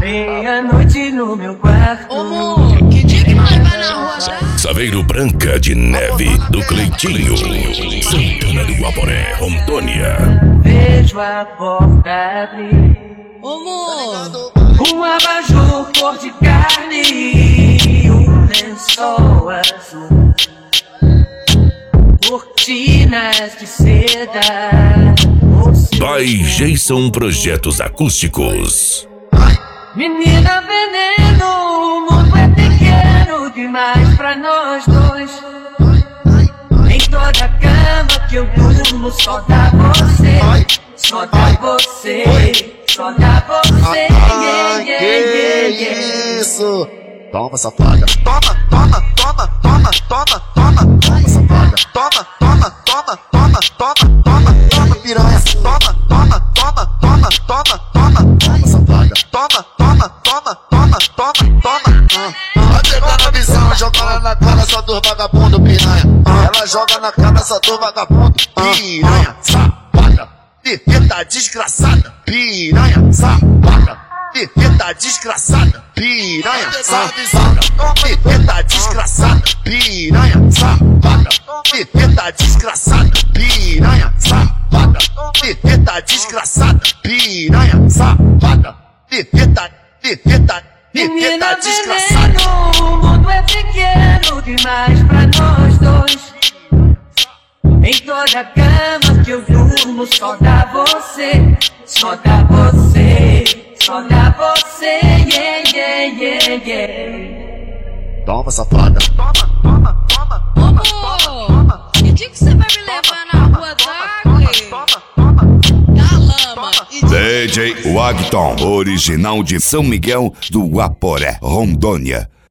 Meia-noite no meu quarto. Ô, amor, que dia que nós vai na rua já? Saveiro Branca de Neve, do Cleitinho. Santana do Guaporé, Rondônia. Vejo a porta abrir. Ô, amor, Um abajur cor de carne e um lençol azul. Cortinas de seda. By Jason Projetos Acústicos. Menina veneno, o mundo é pequeno demais pra nós dois. Em toda cama que eu durmo só dá você. Só dá você. Só dá você. Que isso? Toma, safada. Toma, toma, toma, toma, toma, toma. Toma, safada. Toma, toma, toma, toma, toma, toma, toma, piranha. Toma, toma, toma, toma, toma, toma. Toma, safada. Toma, toma, toma, toma, toma, toma. Vai pegar na visão, joga ela na cara só dos vagabundo, piranha. Ela joga na cara só dos vagabundo, piranha, safada. Perfeita desgraçada, piranha, safada. Perfeita desgraçada, piranha, safada. Perfeita desgraçada, piranha, safada. Perfeita desgraçada, piranha, safada. Perfeita desgraçada, piranha, safada. Perfeita Menina desgraçada. veneno, o mundo é pequeno demais pra nós dois. Em toda cama que eu durmo só dá você. Só dá você. Só dá você. Toma, safada. Toma, toma, toma, ô, toma, amor, que dia que você vai me levar na rua d'Água? Da lama e DJ Wagton, original de São Miguel do Guaporé, Rondônia.